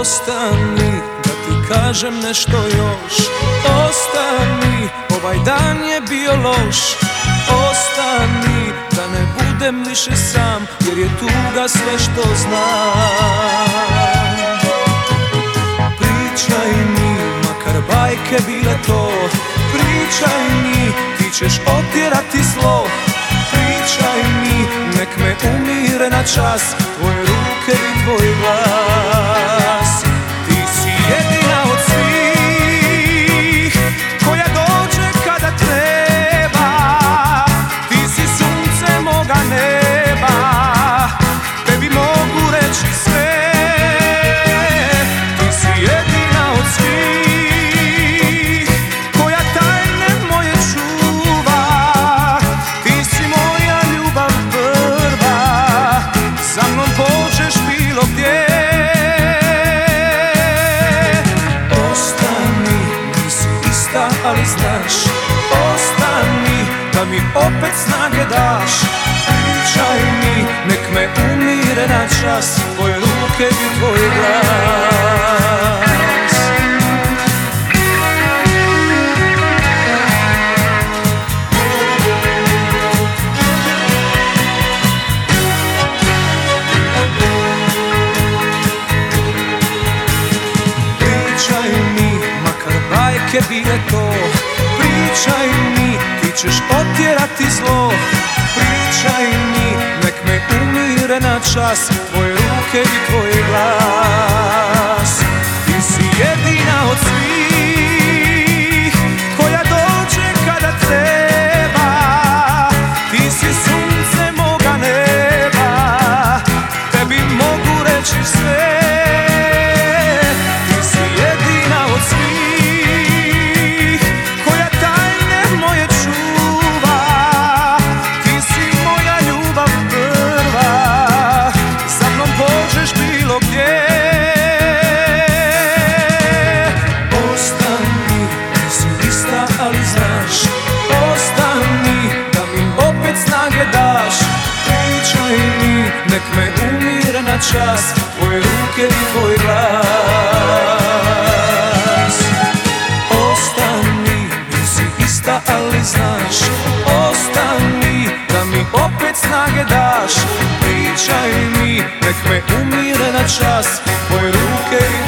Ostani, da ti kažem nešto još. Ostani, ovaj dan je bio loš. Ostani, da ne budem više sam, jer je tuga sve što znam. Pričaj mi, makar bajke bile to. Pričaj mi, ti ćeš otjerati zlo. Pričaj mi, nek me umire na čas tvoje ruke i tvoj glas. Ti si jedina od svih koja dođe kada treba. Ti si sunce moga neba, tebi mogu reći sve. Ti si jedina od svih koja tajne moje čuva. Ti si moja ljubav prva, sa mnom pođeš bilo gdje. Ostani, nisi ista, ali znaš. Ostani, da mi opet snage daš. Pričaj mi, nek me umire na čas tvoje ruke i tvoj glas. Pričaj mi, makar bajke bile to. Pričaj mi, ti ćeš otjerati zlo. Pričaj mi, nek me umire na čas tvoje ruke i tvoj glas. Ti si jedina od svih koja dođe kada treba. Ti si sunce moga neba, tebi mogu reći sve. Ti si jedina od svih koja tajne moje čuva. Ti si moja ljubav prva, sa mnom pođeš bilo gdje. Ostani, nisi ista, ali znaš. Ostani, da mi opet snage daš. Pričaj mi, nek me umire na čas tvoje ruke i tvoj glas. Ostani, nisi ista, ali znaš. Ostani, da mi opet snage daš. Pričaj mi, nek me umire na čas tvoje ruke i